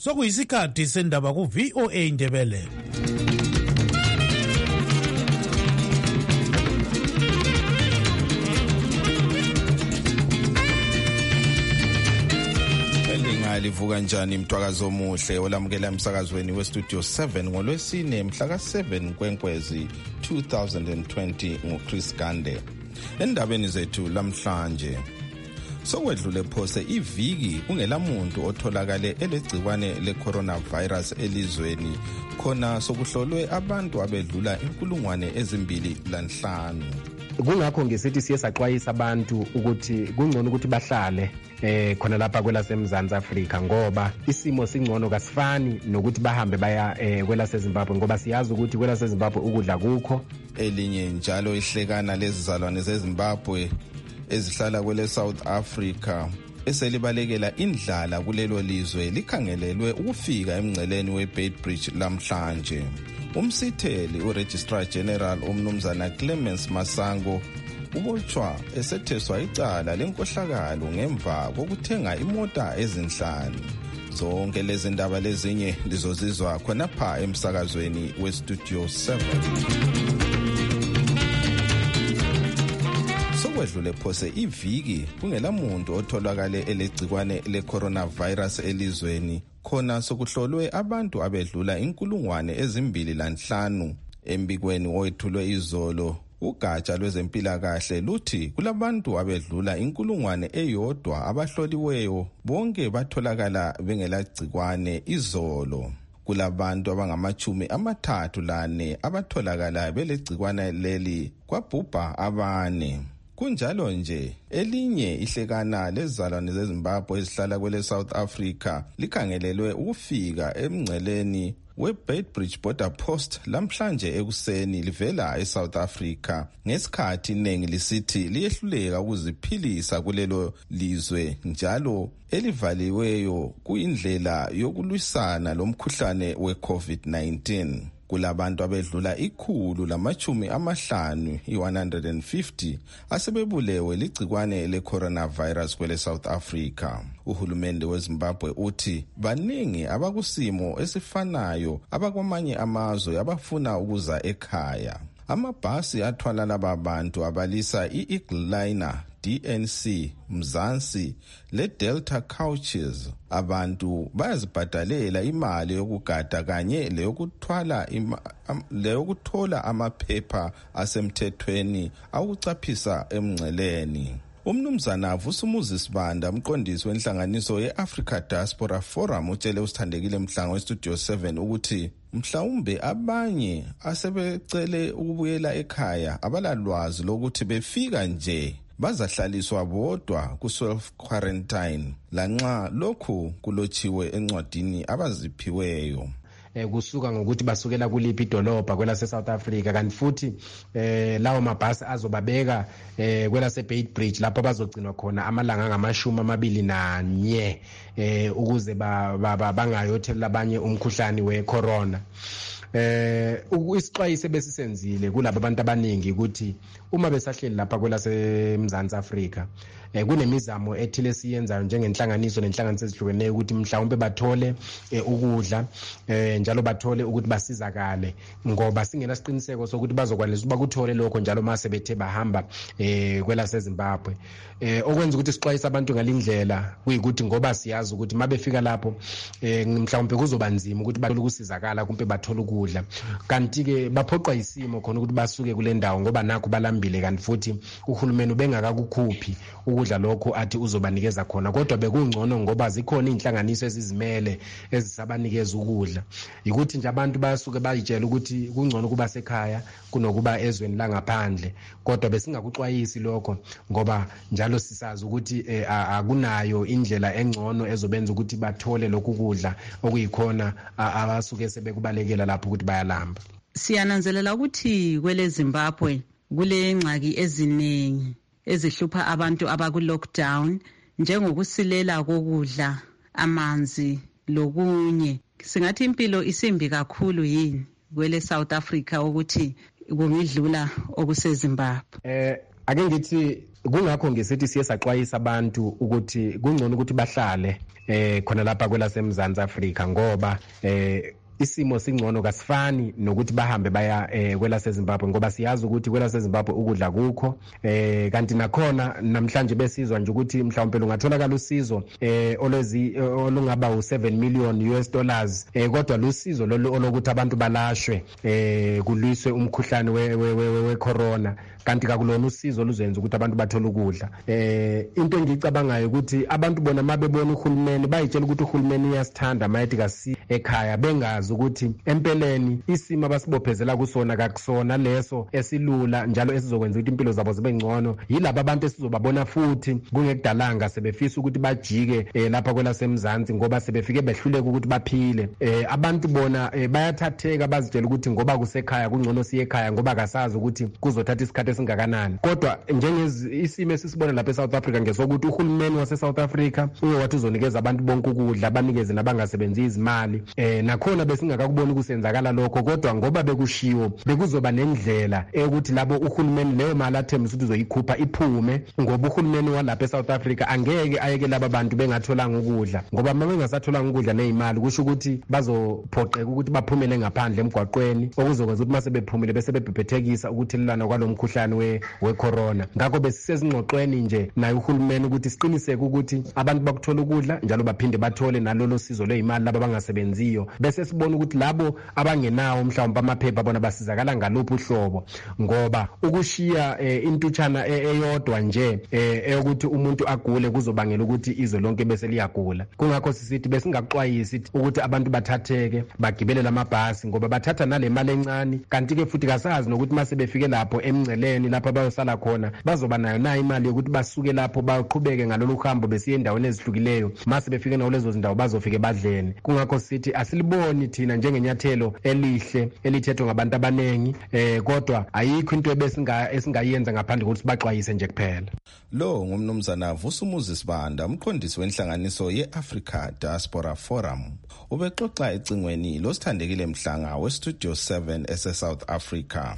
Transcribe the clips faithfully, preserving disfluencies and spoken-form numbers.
sokuyisikhathi sendaba ku-V O A Ndebele. Livuka njani mtwakazo omuhle olamukela emsakazweni westudio seven ngolwesine mhla ka seven kwenkwezi two thousand twenty nguChris Gande. Endabeni zethu lamhlanje sokwedlule phose iviki ungelamuntu otholakale elegciwane le-coronavirus elizweni khona sokuhlolwe abantu abedlula inkulungwane ezimbili lanhlanu. Kungakho ngesithi siye saxwayisa abantu ukuthi kungcono ukuthi bahlale eh khona lapha kwelaseMzansi Afrika ngoba isimo singcono kasifani nokuthi bahambe baya eh kwelaseZimbabwe ngoba siyazi ukuthi kwelaseZimbabwe ukudla kukho. Elinye njalo ihlekana lezizalwane zeZimbabwe ezihlala kwele South Africa eselibalekela indlala kulelo lizwe likhangelelwe ukufika emngceleni weBeitbridge lamhlanje. Umsitheli uRegistrar General umnumzana Clemens Masango ubotshwa esetheswa icala lenkohlakalo ngemva kokuthenga imota ezinhlanu. Zonke lezi ndaba lezinye lizozizwa khonapha emsakazweni westudio seven. Sokwedlule phose iviki kungelamuntu otholakale elegciwane le-coronavirus elizweni khona sokuhlolwe abantu abedlula inkulungwane ezimbili lanhlanu. Embikweni owethulwe izolo ugatsha lwezempilakahle luthi kulabantu abedlula inkulungwane eyodwa abahloliweyo bonke batholakala bengelagcikwane izolo. Kulabantu abangamachumi amathathu lane abatholakala belegcikwane leli kwabhubha abane. Kunjalo nje elinye ihlekana lezizalwane zeZimbabwe ezihlala kwele South Africa likhangelelwe ukufika emngceleni weBeitbridge border post lamhlanje ekuseni livela eSouth Africa ngesikhathi iningi lisithi liyehluleka ukuziphilisa kulelo lizwe njalo elivaliweyo kuyindlela yokulwisana lomkhuhlane weCovid nineteen. Kulabantu abedlula ikhulu lamachumi amahlanu i-one hundred fifty asebebulewe ligcikwane le-coronavirus kwele South Africa. Uhulumende weZimbabwe uthi baningi abakusimo esifanayo abakwamanye amazwe abafuna ukuza ekhaya. Amabhasi athwala laba bantu abalisa i-Eagle Liner, D N C, Mzansi le Delta Couches. Abantu bayazibhadalela imali yokugada kanye leyokuthwala leyokuthola amaphepha asemthethweni awucaphisa emngceleni. Umnumzana Vusumuzi Sibanda umqondisi wenhlanganiso ye-Africa Diaspora Forum utshele usithandekile mhlango westudio seven ukuthi mhlawumbe abanye asebecele ukubuyela ekhaya abalalwazi lokuthi befika nje bazahlaliswa bodwa ku-self quarantine lanxa lokhu kulotshiwe encwadini abaziphiweyo. Eh kusuka ngokuthi basukela kuliphi idolobha kwelase South Africa kanti futhi eh lawo mabhasi azobabeka eh kwelase Beitbridge lapho bazogcinwa khona amalanga ngamashumi amabili nanye eh ukuze bangayothelela abanye umkhuhlane wecorona. Eh isixwayiso besisenzile kulabo abantu abaningi ukuthi uma besahleli lapha kwelaseMzansi Afrika eh kunemizamo ethile siyenzayo njengenhlanganiso nenhlanganiso ezihlukeneyo ukuthi mhlawumbe bathole ukudla eh njalo bathole ukuthi basizakale ngoba singena siqiniseko sokuthi bazokwanisa ukuba kuthole lokho njalo mase bethe bahamba eh kwelaseZimbabwe. Eh okwenza ukuthi sixwayisa abantu ngalindlela kuyikuthi ngoba siyazi ukuthi mabefika lapho eh mhlawumbe kuzoba nzima ukuthi bathole ukusizakala kumbe bathole ukudla kanti ke baphoqwa isimo khona ukuthi basuke kule ndawo ngoba nakho balambile kanti futhi uhulumeni ubengakakukhuphi ukudla lokho athi uzobanikeza khona kodwa bekungcono ngoba zikhona inhlanganiso ezizimele ezisabanikeza ukudla ukuthi nje abantu basuke bayitshela ukuthi kungcono kuba sekhaya kunokuba ezweni langaphandle kodwa besingakuxwayisi lokho ngoba njalo sisazi ukuthi eh, akunayo indlela engcono ezobenza ukuthi bathole lokhu kudla okuyikhona abasuke sebekubalekela lapho ukuthi bayalamba. Siyananzelela ukuthi kwele Zimbabwe kule ngxaki eziningi ezihlupha abantu abaku lockdown njengokusilela kokudla, amanzi lokunye. Singathi impilo isimbi kakhulu yini kwele South Africa ukuthi kungidlula okuseZimbabwe. Eh ake ngithi kungakho ngesithi siye saxwayisa abantu ukuthi kungcono ukuthi bahlale eh khona lapha kwelasemzansi Afrika ngoba eh isimo singcono kasifani nokuthi bahambe baya eh kwela seZimbabwe ngoba siyazi ukuthi kwela seZimbabwe ukudla kukho eh kanti nakhona namhlanje besizwa nje ukuthi mhlawumbe lungatholakala usizo eh olwezi olungaba u seven million U S dollars eh kodwa lusizo olokuthi abantu balashwe eh kulwiswe umkhuhlane we we corona kanti kakulona usizo luzenza ukuthi abantu bathole ukudla eh into engicabangayo ukuthi abantu bona mabebona uhulumeni bayitshela ukuthi uhulumeni uyasithanda mayethi kasi ekhaya bengazi ukuthi empeleni isimo abasibophezela kusona kakusona leso esilula njalo esizokwenza ukuthi impilo zabo zibe ngcono yilabo abantu esizobabona futhi kungekudalanga sebefisa ukuthi bajike eh, lapha kwelasemzansi ngoba sebefike behluleka ukuthi baphile eh, abantu bona eh, bayathatheka bazitshela ukuthi ngoba kusekhaya kungcono siye ekhaya ngoba kasazi ukuthi kuzothatha isikhathi esingakanani kodwa njengesimo esisibona lapha eSouth Africa ngesokuthi uhulumeni waseSouth Africa uye wathi uzonikeza abantu bonke ukudla abanikeze nabangasebenzi izimali eh nakhona besingakakubona ukusenzakala lokho kodwa ngoba bekushiwo bekuzoba nendlela ukuthi labo uhulumeni leyo mali athembisa ukuthi uzoyikhupha iphume ngoba uhulumeni walapha eSouth Africa angeke ayeke laba bantu bengatholanga ukudla ngoba uma bengasatholanga ukudla nezimali kusho ukuthi bazophoqeka ukuthi baphumele ngaphandle emgwaqweni okuzokwenza ukuthi mase bephumile bese bebhebhethekisa ukuthelelana kwalomkhuhlane we we corona ngakho besisezingxoxweni nje naye uhulumeni ukuthi siqiniseke ukuthi abantu bakuthola ukudla njalo baphinde bathole nalolo sizo lezimali laba bangasebenziyo bese sibona ukuthi labo abangenawo mhlawumbe amaphepha bona basizakala ngaluphi uhlobo ngoba ukushiya eh, intutshana eyodwa nje eh, eyokuthi umuntu agule kuzobangela ukuthi izwe lonke bese liyagula kungakho sisithi besingaxwayisi ukuthi abantu bathatheke bagibele lamabhasi ngoba bathatha nale mali encane kanti ke futhi kasazi nokuthi mase befike lapho emngceleni lapha bayosala khona bazoba nayo na imali yokuthi basuke lapho baqhubeke ngalolu hambo besiye endaweni ezihlukileyo mase befike nawo lezo zindawo bazofike badlene kungakho sithi asiliboni thina njengenyathelo elihle elithethwe ngabantu abanengi eh kodwa ayikho into ebesinga esingayenza ngaphandle kokuthi baxwayise nje kuphela lo ngumnumzana Vusumuzi Sibanda umqondisi wenhlanganiso ye-Africa Diaspora Forum ubexoxa ecingweni losithandekile Mhlanga we-Studio seven ese-South Africa.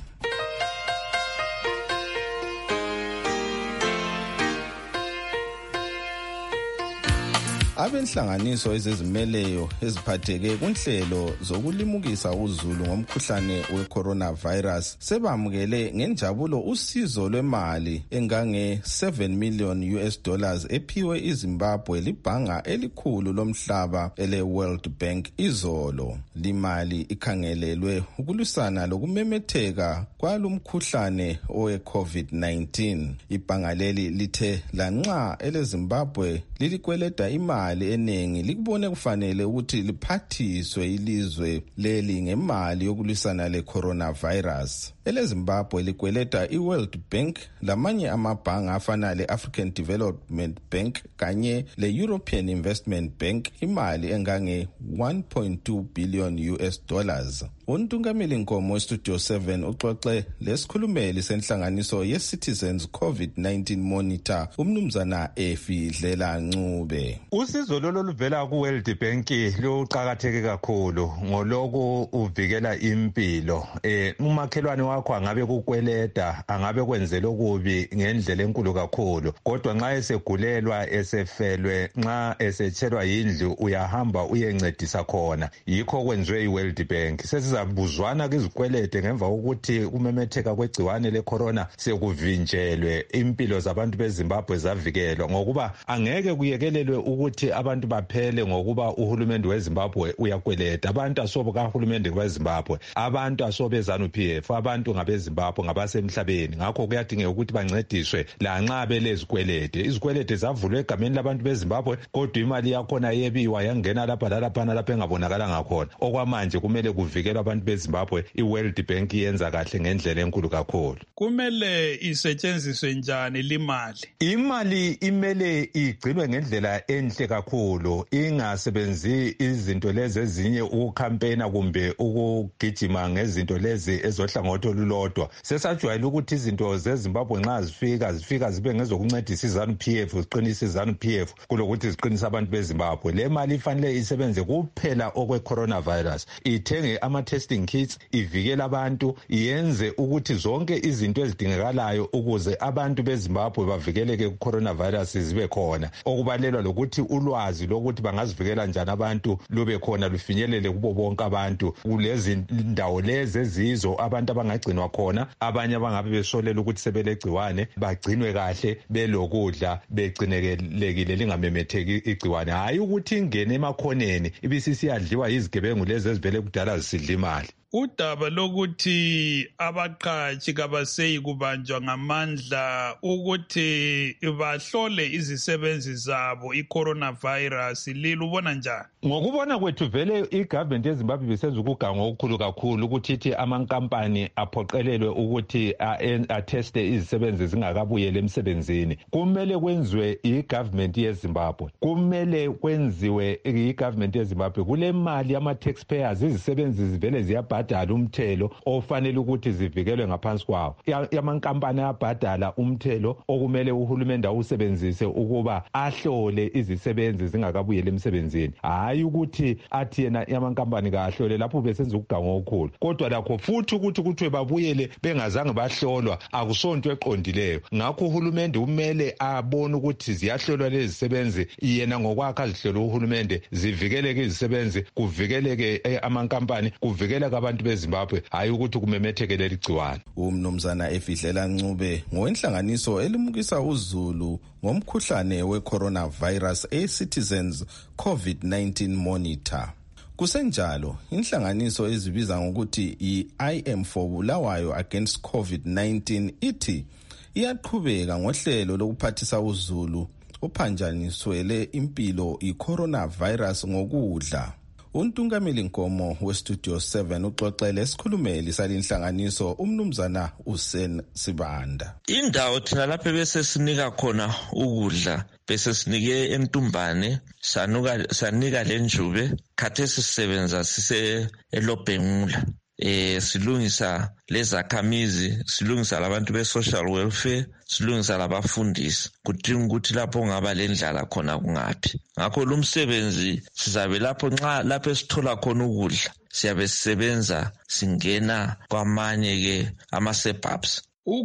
Abenhlanganiso ezizimeleyo eziphatheke kunhlelo zokulimukisa uzulu ngomkhuhlane we-coronavirus sebamukele ngenjabulo usizo lwemali engange seven million U S dollars ephiwe iZimbabwe libhanga elikhulu lomhlaba ele World Bank izolo. Limali ikhangelelwe ukulwisana lokumemetheka kwalomkhuhlane owe COVID nineteen. Ibhanga leli lithe lanxa ele Zimbabwe lilikweleda imali eningi likubone kufanele ukuthi liphathiswe ilizwe leli ngemali yokulwisana le coronavirus. Ele Zimbabwe likweleta iWorld Bank lamanye amabhanga afana le African Development Bank kanye le European Investment Bank imali engange one point two billion U S dollars. Untungameli Nkomo we-Studio seven uxoxe lesikhulumeli senhlanganiso ye-Citizens COVID nineteen Monitor umnumzana Efidlela Ncube. Usizo lolo luvela ku-World Bank luqakatheke kakhulu ngoloko uvikela impilo. Eh umakhelwane wakho angabe kukweleta angabe kwenzela okubi ngendlela enkulu kakhulu kodwa nxa esegulelwa esefelwe nxa esetshelwa yindlu uyahamba uyencedisa khona yikho kwenziwe i-World Bank. Sesizabuzwana kwizikwelete ngemva kokuthi umemetheka kwegciwane le-corona sekuvinjelwe impilo zabantu beZimbabwe zavikelwa ngokuba angeke kuyekelelwe ukuthi abantu baphele ngokuba uhulumende weZimbabwe uyakweleta. Abantu asobo kahulumende weZimbabwe, abantu asobe ZANU-P F, abantu ngabeZimbabwe ngabasemhlabeni. Ngakho kuyadingeka ukuthi bancediswe lanxa belezikwelete. Izikwelete zavulwe egameni labantu beZimbabwe kodwa imali yakhona yebiwa yangena lapha lalaphana lapha engabonakala ngakhona. Okwamanje kumele kuvikelwe abantu beZimbabwe. I-World Bank yenza kahle ngendlela enkulu kakhulu. Kumele isetshenziswe njani limali? Imali imele igcinwe ngendlela enhle kakhulu ingasebenzi izinto lezi ezinye ukukhampena kumbe ukugijima ngezinto lezi ezohlangothi olulodwa. Sesajwayele ukuthi izinto zeZimbabwe nxa zifika zifika zibe ngezokuncedisa iZANU P F, ziqinisa iZANU P F kulokuthi ziqinisa abantu beZimbabwe. Le mali ifanele isebenze kuphela okwe coronavirus, ithenge ama testing kits, ivikele abantu, yenze ukuthi zonke izinto ezidingekalayo ukuze abantu beZimbabwe bavikeleke ku coronavirus zibe khona. Okubalelwa lokuthi ulwazi lokuthi bangazivikela njani abantu lube khona lufinyelele kubo bonke abantu kulezi ndawo lezi ezizo abantu abangagcinwa khona, abanye abangabe besolela ukuthi sebelegciwane bagcinwe kahle belokudla begcinekelekile lingamemetheki igciwane, hayi ukuthi ingene emakhoneni ibisisiyadliwa izigebengu lezi ezivele kudala zisidla imali. Udaba lokuthi abaqhatshi kabaseyi kubanjwa ngamandla ukuthi bahlole izisebenzi zabo i-coronavirus lilubona njani? Ngokubona kwethu vele i-government yeZimbabwe bisenza ukuganga okukhulu kakhulu ukuthi ithi amankampani aphoqelelwe ukuthi ateste izisebenzi zingakabuyele emsebenzini. Kumele kwenziwe i-government yeZimbabwe, kumele kwenziwe i-government yeZimbabwe kule mali yama-taxpayers izisebenzi zivele ziyabhala badala umthelo ofanele ukuthi zivikelwe ngaphansi kwawo. Yamankampani ayabhadala umthelo okumele uhulumende awusebenzise ukuba ahlole izisebenzi zingakabuyele emsebenzini, hayi ukuthi athi yena yamankampani kahlole. Lapho besenza ukuganga okukhulu, kodwa lakho futhi ukuthi kuthiwe babuyele bengazange bahlolwa akusonto eqondileyo. Ngakho uhulumende umele abone ukuthi ziyahlolwa lezi zisebenzi, yena ngokwakhe azihlole uhulumende zivikeleke izisebenzi, kuvikeleke amankampani, kuvikeleke abantu beZimbabwe, hayi ukuthi kumemetheke leli gciwane. Umnumzana Efihlela Ncube ngowenhlanganiso elimukisa uzulu ngomkhuhlane we-coronavirus e-Citizens COVID nineteen Monitor. Kusenjalo, inhlanganiso ezibiza ngokuthi i-I M for Bulawayo Against COVID nineteen ithi iyaqhubeka ngohlelo lokuphathisa uzulu ophanjaniswele impilo i-coronavirus ngokudla. Untungameli Nkomo weStudio seven uxoxele esikhulumeli salinhlanganiso umnumzana uSen Sibanda. Indawo thina lapha bese sinika khona ukudla, bese sinike eNtumbane, sanuka sanika lenjube, khathesi sisebenza sise eLobhengula. Eh silungisa lezakhamizi, silungisa labantu be social welfare, silungisa labafundisi, kudinga ukuthi lapho ngaba lendlala khona kungapi. Ngakho lo msebenzi sizabe lapho nxa lapho esithola khona ukudla siyabe sisebenza singena kwamanye ke ama suburbs.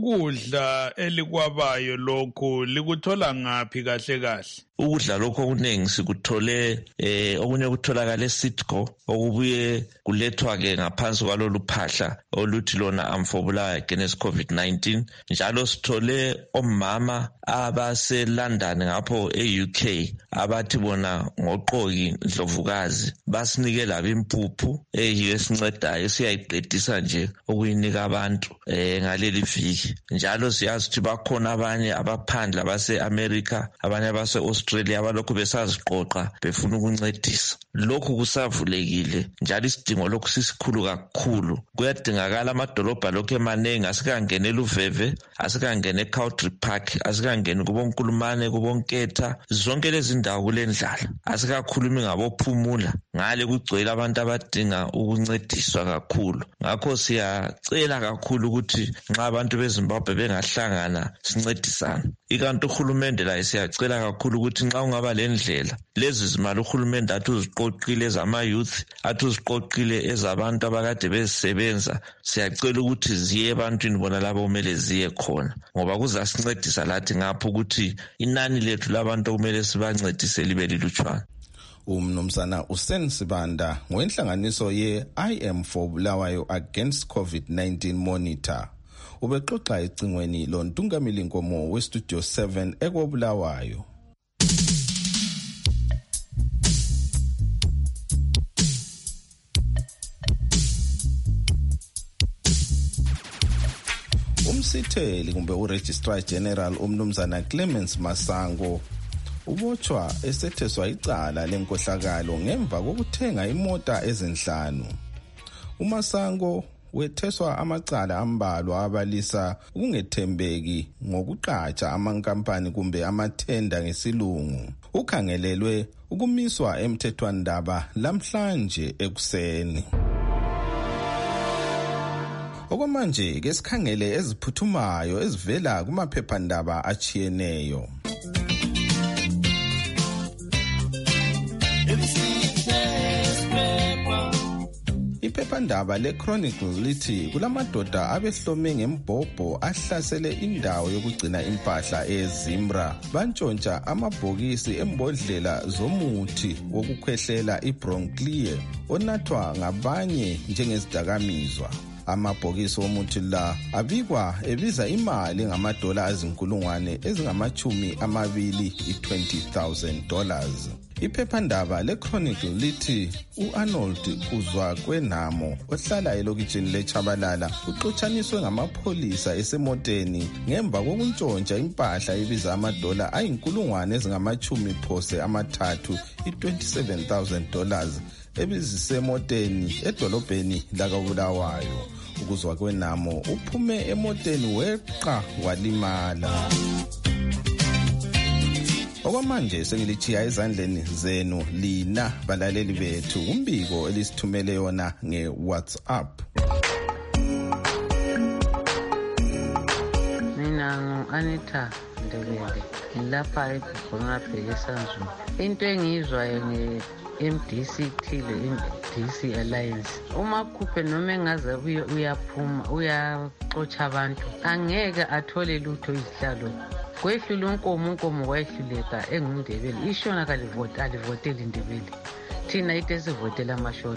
Ukudla elikwabayo lokho likuthola ngapi kahle kahle? Ukudla lokho kuningi sikuthole eh okunye kutholakala eSitco, okubuye kulethwa ke ngaphansi kwalolu phahla oluthi lona amfobula against COVID nineteen. Njalo sithole omama abase London ngapho e-U K abathi bona ngoqoki Ndlovukazi basinike laba impuphu eyiyo esincedayo siyayiqedisa nje okuyinika abantu eh ngaleli viki. Njalo siyazi ukuthi bakhona abanye abaphandle abase America, abanye abase Australia abalokhu besaziqoqa befuna ukuncedisa. Lokhu kusavulekile njalo isidingo lokhu sisikhulu kakhulu. Kuyadingakala amadolobha lokho emanengi, asikangenela uVeve, asikangene eCountry Park, asikangene kuboNkulumane, kuboNketha, zonke lezi ndawo kulendlala. Asikakhulumi ngabophumula, ngale kugcwele abantu abadinga ukuncediswa kakhulu. Ngakho siyacela kakhulu ukuthi nxa abantu beZimbabwe bengahlangana sincedisana. Ikanti uhulumende la siyacela kakhulu ukuthi nxa ungaba lendlela lezi zimali uhulumende athi uziqoqile zama youth, athi uziqoqile ezabantu abakade bezisebenza, siyacela ukuthi ziye ebantwini bona labo kumele ziye khona, ngoba kuzasincedisa lathi ngapho ukuthi inani lethu labantu okumele sibancedise libe lilutshwana. Umnumzana uSen Sibanda ngowenhlanganiso ye-I M for Bulawayo Against COVID nineteen Monitor ubexoxa ecingweni lontungameli Nkomo weStudio seven eKobulawayo. Umsitheli kumbe uRegistrar General umnumzana Clemens Masango ubotshwa esetheswa icala lenkohlakalo ngemva kokuthenga imota ezinhlanu. uMasango wetheswa amacala ambalwa abalisa ukungethembeki ngokuqatsha amankampani kumbe amathenda ngesilungu. Ukhangelelwe ukumiswa emthethwandaba lamhlanje ekuseni. Okwamanje ke sikhangele eziphuthumayo ezivela kumaphephandaba achiyeneyo. Iphephandaba le-Chronicle lithi kulamadoda abehlome ngembhobho ahlasele indawo yokugcina impahla eZimra bantshontsha amabhokisi embodlela zomuthi wokukhwehlela iBroncleer onathwa ngabanye njengezidakamizwa. Amabhokisi womuthi la abikwa ebiza imali ngamadola azinkulungwane ezingamachumi amabili i-twenty thousand dollars. Iphephandaba le-Chronicle lithi u-Arnold Uzwakwenamo ohlala elokitshini leChabalala uxotshaniswe ngamapholisa esemoteni ngemva kokuntshontsha impahla ibiza amadola ayinkulungwane ezingamachumi phose amathathu i-twenty-seven thousand dollars ebizisemoteni edolobheni lakabulawayo. Ukuzwakwenamo uphume emoteni weqa walimala. Okwamanje sengilichiya ezandleni zenu lina balaleli bethu umbiko elisithumele yona nge-WhatsApp. Mina ngu-Anita Ndebele ngilapha eGqonga Bhekesanzulu. Into engiyizwayo nge-M D C T le-M D C Alliance, uMakhuphe noma engaze uyaphuma uyaxotsha abantu angeke athole lutho izihlalo. Kwehlula unkomo unkomo wayehluleka engundebele ishona kalivota alivotela indebele thina ite sivotela amashoti.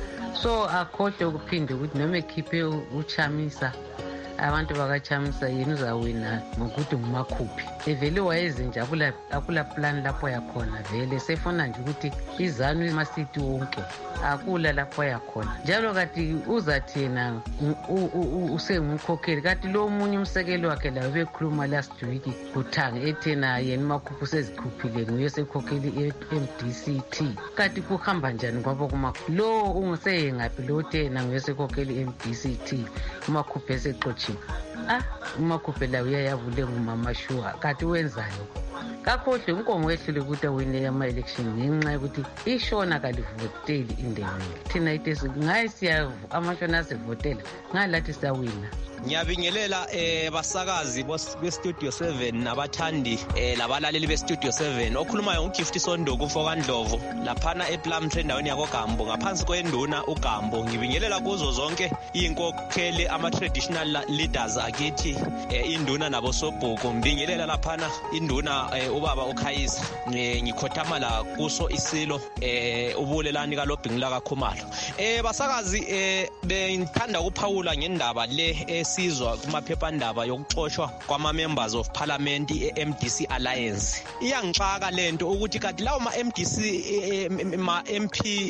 So akhohle ukuphinde ukuthi noma ekhiphe uChamisa abantu bakaChamisa yena uzawina ngokuthi nguMakhuphe. Evele wayezinjabula akula plan lapho yakhona vele sefuna nje ukuthi izanu emasiti wonke akula lapho yakhona. Njalo kati uzathi yena usengumkhokheli kati lo munye umsekelo wakhe la bekhuluma last week kuthanga ethena yena uMakhuphe usezikhuphile nguye sekhokheli e-M D C T. Kati kuhamba njani ngoba kuMakhuphe lo ungiseyengaphi lo thena nguye sekhokheli e-M D C T uMakhuphe eseqotshiwe. Ah uMakhuphe la uyayavule ngumama Shua kati wenzayo kakhohle unkomo wehlule ukuthi awine ama election ngenxa ukuthi ishona kalivoteli indebele. Thina itesi ngaye siya amashona asivotela ngalathi sawina. Ngiyabingelela eh basakazi be Studio seven nabathandi eh labalaleli be Studio seven. Okhulumayo uGift Sondoku mfokandlovu laphana ePlumtree endaweni yakoGambo ngaphansi kwenduna uGambo. Ngibingelela kuzo zonke inkokheli ama traditional leaders akithi eh induna nabo Sobhuku. Ngibingelela laphana induna eh, ubaba uKhayisa. Ngikhothama la kuso isilo eh ubulelani kaLobhingila kaKhumalo. Eh basakazi eh bengithanda ukuphawula ngendaba le eh, sizwa kumaphephandaba yokuxoshwa kwama members of parliament e-M D C Alliance. Iyangixaka lento ukuthi kati lawo ma M D C ma M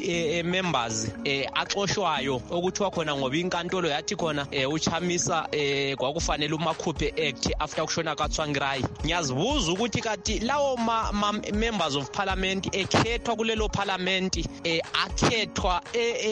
P members axoshwayo okuthiwa khona ngoba inkantolo yathi khona uChamisa kwakufanele uMakhuphe act after kushona kaTsvangirai. Ngiyazibuza ukuthi kati lawo ma members of parliament ekhethwa kulelo parliament akhethwa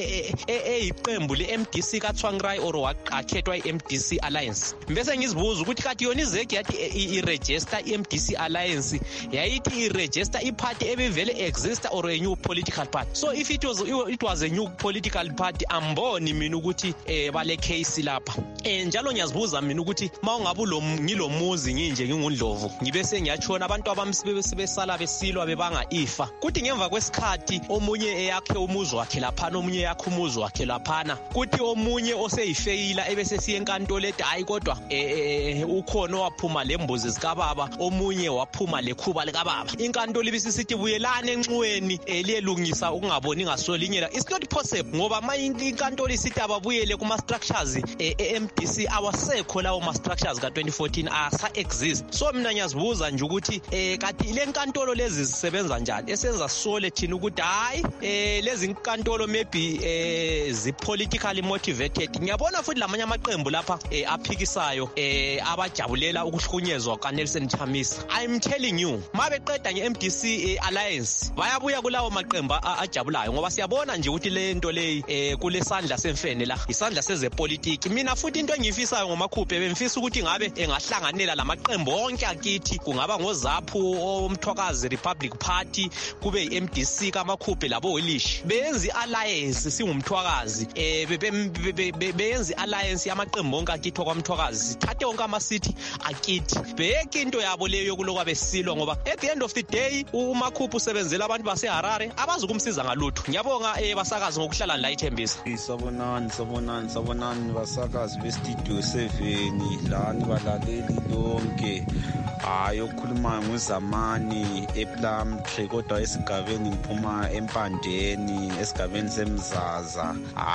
eyiqembu le-M D C kaTsvangirai or waqakhethwa i-M D C Alliance. Mbese ngizibuza ukuthi kati yona izeki yathi i-register i-M D C Alliance yayithi i-register i-party ebivele exist or a new political party. So if it was it was a new political party amboni mina ukuthi eh bale case lapha. Eh njalo ngiyazibuza mina ukuthi mawungabe lo ngilomuzi nginje ngingundlovu ngibe sengiyachona abantu abamsibe besala besilwa bebanga ifa. Kuthi ngemva kwesikhathi omunye eyakhe umuzi wakhe lapha omunye yakhe umuzi wakhe lapha kuthi omunye oseyifeyila ebese siye enkantolo ethi hayi kodwa eh ukhona waphuma lembuzi zikababa omunye waphuma lekhuba likababa. Inkantolo ibisisithi buyelana enxuweni eliyelungisa ukungaboni ngasolinyela. It's not possible ngoba manje inkantolo isithi ababuyele kuma structures e-M D C awasekho lawo ma structures ka twenty fourteen asa exist. So mina ngiyazibuza nje ukuthi eh kathi le nkantolo lezi zisebenza njani esenza sole thina ukuthi hayi eh lezi nkantolo maybe eh zi politically motivated. Ngiyabona futhi lamanye amaqembu lapha eh aphikisayo eh abajabulela ukuhlukunyezwa kaNelson Chamisa. I'm telling you mabeqeda nge-M D C eh, Alliance bayabuya kulawo maqembu ajabulayo ngoba siyabona nje ukuthi le nto le eh kule sandla semfene la isandla sezepolitiki. Mina futhi into engiyifisayo ngoMakhuphe bemfisa ukuthi ngabe engahlanganela lamaqembu onke akithi kungaba ngoZaphu omthwakazi Republic Party kube i-M D C kaMakhuphe labo Wilish benzi alliance singumthwakazi eh beyenzi alliance yamaqembu onke akithi kwamthwakazi sithathe onke amasithi akithi beke into yabo leyo yokulokwa besilwa ngoba at the end of the day uMakhuphe usebenzela abantu baseHarare abazukumsiza ngalutho. Ngiyabonga eh basakazi ngokuhlala la ithembisa. Sabonani sabonani sabonani basakazi bestudio seven lani balaleli lonke. Hayi okhuluma ngoZamani ePlum Tree kodwa esigabeni ngiphuma eMpandeni esigabeni seMzaza.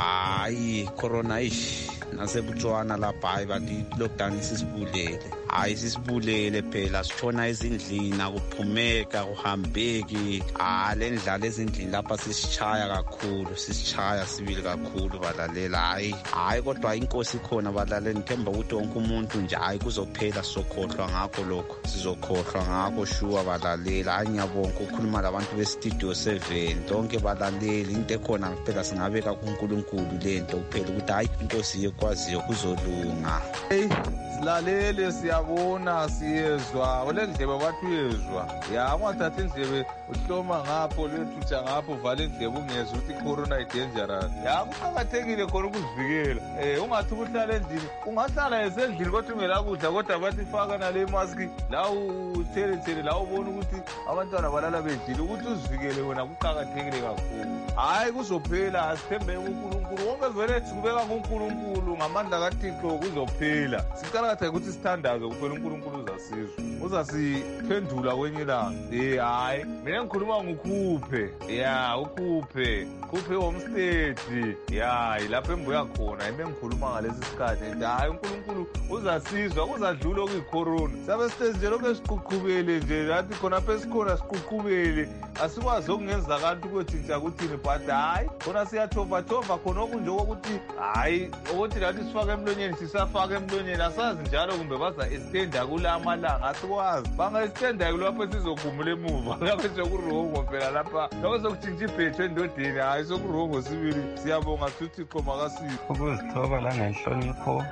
Hayi corona ish naseButswana lapha hayi bathi lockdown isibulele. Hayi sisibulele phela sitshona ezindlini akuphumeka kuhambeki. Ah le ndlala ezindlini lapha sisichaya kakhulu sisichaya sibili kakhulu balalela. Hayi hayi kodwa inkosi ikhona balalela ngithemba ukuthi wonke umuntu nje hayi kuzophela sokhohlwa ngakho lokho sizokhohlwa ngakho shuwa balalela. Hayi ngiyabonga ukukhuluma labantu bestudio seven lonke balaleli into ekhona phela singabeka kuNkulunkulu lento kuphela ukuthi hayi inkosi yekwaziyo kuzolunga. Hey silalele siyabona siyezwa ole ndlebe bathi uyezwa ya ungathatha indlebe uhloma ngapho lethutsha ngapho vale indlebe ungezwe ukuthi corona i dangerous. Ya kuqhakathekile khona ukuzivikela eh ungathi ukuhlala endlini ungahlala esendlini kodwa ungela kudla kodwa bathi faka nale mask la uthele thele la ubona ukuthi abantwana balala bedlile ukuthi uzivikele wena kuqhakathekile kakhulu. Hayi kuzophela asithembe uNkulunkulu wonke vele sikubeka kuNkulunkulu ngamandla kaThixo kuzophela. Sicela ukuthi sithandaze kuphela uNkulunkulu uzasizwa uzasiphendula kwenye ilanga. Eh hayi mina ngikhuluma ngoKhuphe ya uKhuphe Khuphe homestead ya lapho embuya khona ime ngikhuluma ngalesi sikhathi nje hayi uNkulunkulu uzasizwa kuzadlula okuyicorona sabe sithe nje lokho esiququbele nje lathi khona phe sikhona siququbele asikwazi okungenza kanti kwethinta kuthini but hayi khona siyathova thova khona okunje ukuthi hayi ukuthi lathi sifake emlonyeni sisafaka emlonyeni asazi njalo kumbe baza extenda kula amalanga asikwazi banga extenda kulapho sizokhumula emuva lapho sokurongo phela lapha lokho sokutshintsha ibhethe endodeni hayi sokurongo sibili. Siyabonga futhi khoma kasipho ukuzithoba la ngenhlonipho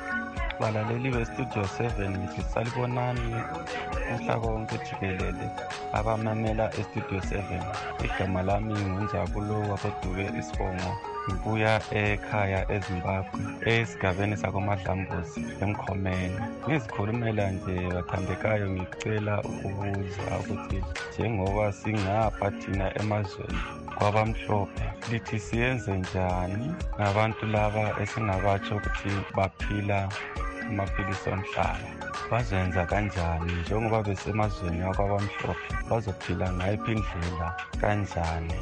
balaleli bestudio seven ngisalibonani umhla konke jikelele abamamela estudio seven. Igama lami ngunjabulo wakodube isibongo ngibuya ekhaya eZimbabwe esigabeni sakoMadlambuzi eMkhomeni. Ngizikhulumela nje bathandekayo ngicela ukubuza ukuthi njengoba singapha thina emazweni kwabamhlophe lithi siyenze njani ngabantu laba esingabatsho ukuthi baphila amaphilisi omhlaba bazenza kanjani njengoba besemazweni akwabamhlophe bazophila ngayiphi indlela kanjani.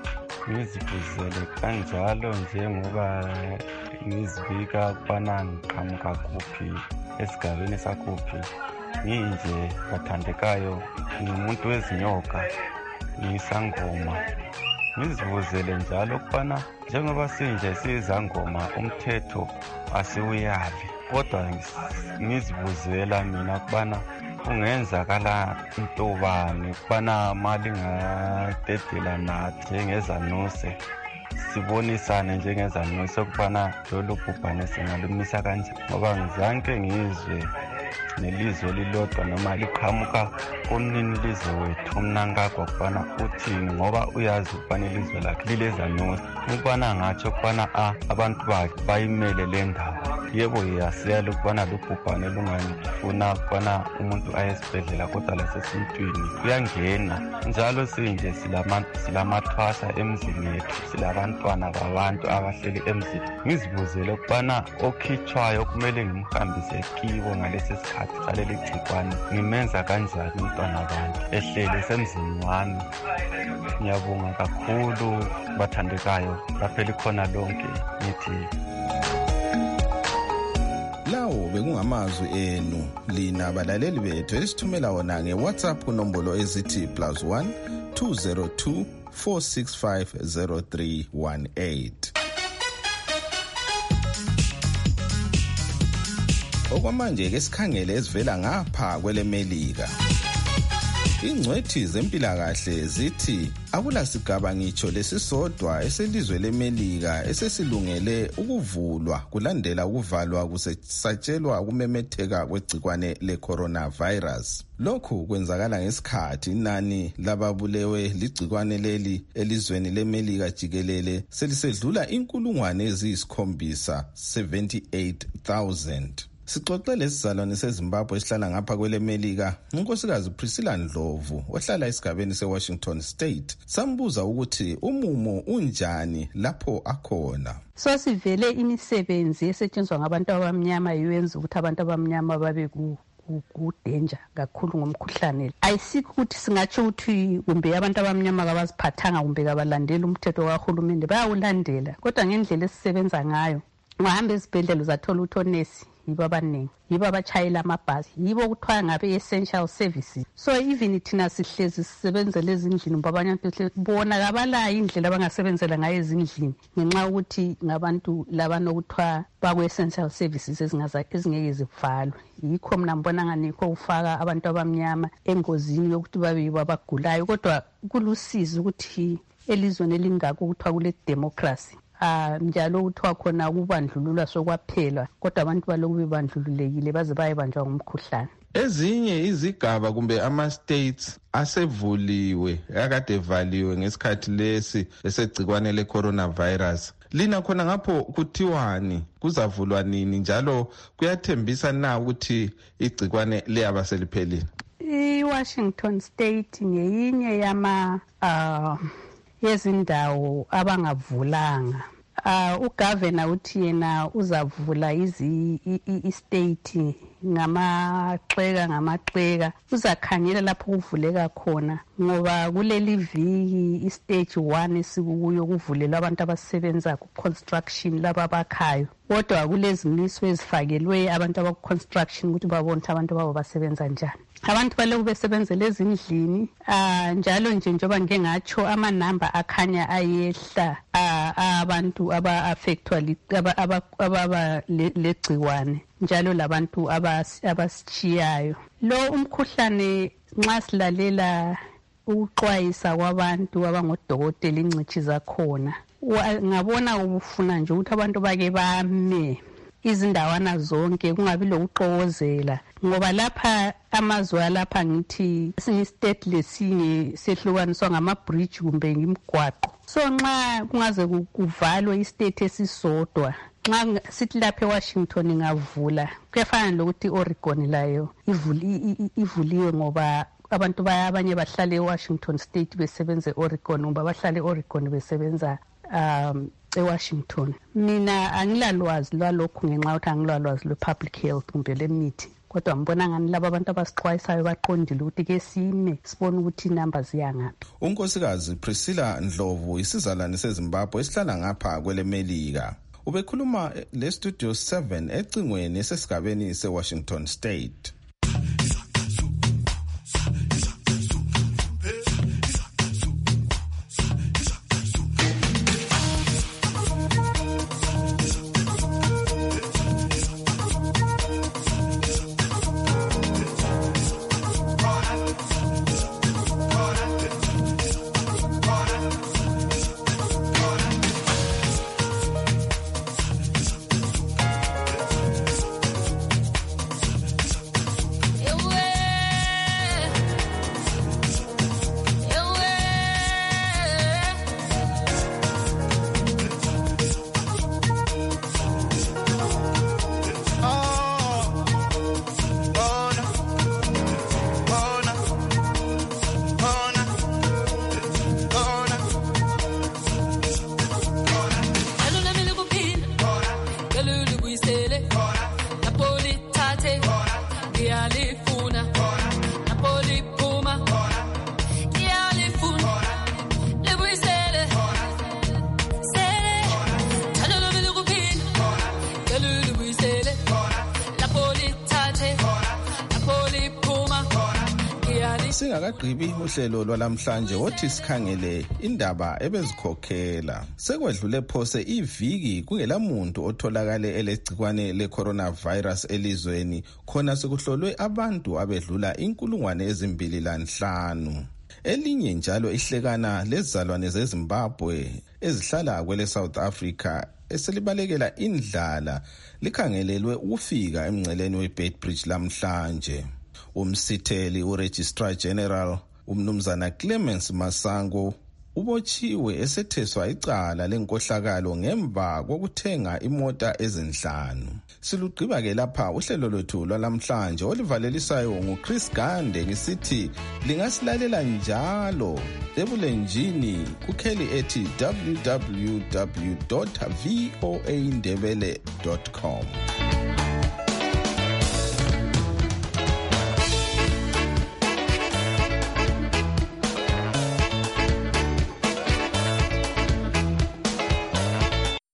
Ngizibuzele kanjalo njengoba ngizibika ukubana ngiqhamuka kuphi esigabeni sakuphi nginje bathandekayo ngumuntu wezinyoka ngiyisangoma. Ngizibuzele njalo ukubana njengoba sinje siyizangoma umthetho asiwuyavi kodwa ngizibuzela mina ukubana ungenzakala intobani ukubana mali ngadedela nathi njengeZanuse sibonisane njengezanuse ukubana lolu bhubhane singalumisa kanjani ngoba ngizanke ngizwe nelizwe lilodwa noma liqhamuka kunini lizwe wethu umnankakho ukubana uthini ngoba uyazi ukubana ilizwe lakhe lilezanuse ukubana ngatsho ukubana a abantu bakhe bayimele le ndawo. Yebo yasiyala ukubana lubhubhane lungafuna ukubana umuntu aye esibhedlela kodwa lasesintwini kuyangena njalo sinje silamathwasa emzini yethu silabantwana babantu abahleli emzini. Ngizibuzele ukubana okhitshwayo okumele ngimhambise kibo ngalesi sikhathi saleli gcikwane ngimenza kanjani umntwana bantu ehlele semzini wami. Ngiyabonga kakhulu bathandekayo baphela khona lonke ngithi Lawo bekungamazwi enu lina balaleli bethu esithumela wona ngeWhatsApp kunombolo ezithi plus one two zero two four six five zero three one eight. Okwamanje ke sikhangele esivela ngapha kwelemelika. Ingcwethi zempilakahle zithi akulasigaba ngitsho lesisodwa eselizwe lemelika esesilungele ukuvulwa kulandela ukuvalwa kusesatshelwa ukumemetheka kwegcikwane le-coronavirus. Lokhu kwenzakala ngesikhathi inani lababulewe ligcikwane leli elizweni lemelika jikelele selisedlula inkulungwane eziyisikhombisa seventy-eight thousand. Sixoxe lesizalwane seZimbabwe esihlala ngapha kwelemelika unkosikazi Priscilla Ndlovu ohlala esigabeni seWashington State. Sambuza ukuthi umumo unjani lapho akhona. So sivele imisebenzi esetshenziswa ngabantu abamnyama yenza ukuthi abantu abamnyama babe ku kudanger kakhulu ngomkhuhlane. Ayisikho ukuthi singatsho ukuthi kumbe abantu abamnyama kabaziphathanga kumbe kabalandela umthetho kahulumende, bayawulandela kodwa ngendlela esisebenza ngayo. Ungahamba ezibhedlela uzathola ukuthi onesi yibo abaningi, yibo abatshayela amabhasi, yibo kuthiwa ngabe essential services. So even thina sihlezi sisebenzela ezindlini babanye abantu bona kabalayo indlela abangasebenzela ngayo ezindlini ngenxa ukuthi ngabantu labanokuthiwa bakwe essential services ezingaza ezingeke zivalwe. Yikho mina ngibona nganikho ufaka abantu abamnyama engozini yokuthi babe yibo abagulayo, kodwa kulusizi ukuthi elizweni elingako kuthiwa kule democracy. Ah njalo uthiwa khona ukubandlululwa sokwaphela kodwa abantu baloku bebandlululekile baze bayebanjwa ngumkhuhlane. Ezinye izigaba kumbe ama states asevuliwe akade valiwe ngesikhathi lesi esegcikwane le coronavirus. Lina khona ngapho kuthiwani, kuzavulwa nini njalo kuyathembisa na ukuthi igcikwane liyaba seliphelile? iWashington State ngeyinye yama uh, yezindawo abangavulanga. Uh, ugovernor uthi yena uzavula izi i-state ngamaxeka ngamaxeka, uzakhangela lapho kuvuleka khona ngoba kuleli viki i-stage one esikuyo kuvulelwa abantu abasebenza ku-construction laba abakhayo, kodwa kulezimiso ezifakelwe abantu abaku-construction ukuthi babone abantu babo basebenza njani. Abantu baloku besebenzela ezindlini uh, njalo nje njengoba ngike ngatsho amanamba akhanya ayehla uh, abantu aba-affectwa ababa legciwane njalo labantu abasishiyayo. Lo umkhuhlane nxa silalela ukuxwayisa kwabantu abangodokotela ingcitshi zakhona, ngabona ubufuna nje ukuthi abantu bake bame izindawana zonke kungabi lokuxokozela ngoba lapha amazwe lapha ngithi sinye state lesinye sehlukaniswa ngama-bridge kumbe imigwaqo. So nxa kungaze kuvalwe istate esisodwa, nxa sithi lapha eWashington ingavula kuyafana lokuthi iOregon layo ivuliwe ngoba abantu abanye bahlala eWashington State besebenza eOregon ngoba bahlala eOregon besebenza um eWashington. Mina angilalwazi lwalokhu ngenxa yokuthi angilalwazi lwe-public health kumbe lemithi, kodwa ngibona ngani laba abantu abasixwayisayo baqondile ukuthi ke sime sibone ukuthi inamba ziyangaphi. Unkosikazi Priscilla Ndlovu isizalwane seZimbabwe esihlala ngapha kwelemelika ubekhuluma le Studio seven ecingweni esesigabeni seWashington State. singakagqibi uhlelo lwalamhlanje wothi sikhangele indaba ebezikhokhela. Sekwedlule phose iviki kungelamuntu otholakale elegcikwane le-coronavirus elizweni, khona sekuhlolwe abantu abedlula inkulungwane ezimbili lanhlanu. Elinye njalo ihlekana lezalwane zeZimbabwe ezihlala kwele South Africa eselibalekela indlala likhangelelwe ukufika emngceleni weBeitbridge lamhlanje. Umsitheli uRegistrar General umnumzana Clemens Masango ubotshiwe esetheswa icala lenkohlakalo ngemva kokuthenga imota ezinhlanu. Silugqiba ke lapha uhlelo lwethu lwalamhlanje olivalelisayo nguChris Gande ngisithi lingasilalela njalo ebulenjini kukheli ethi w w w dot voa ndebele dot com.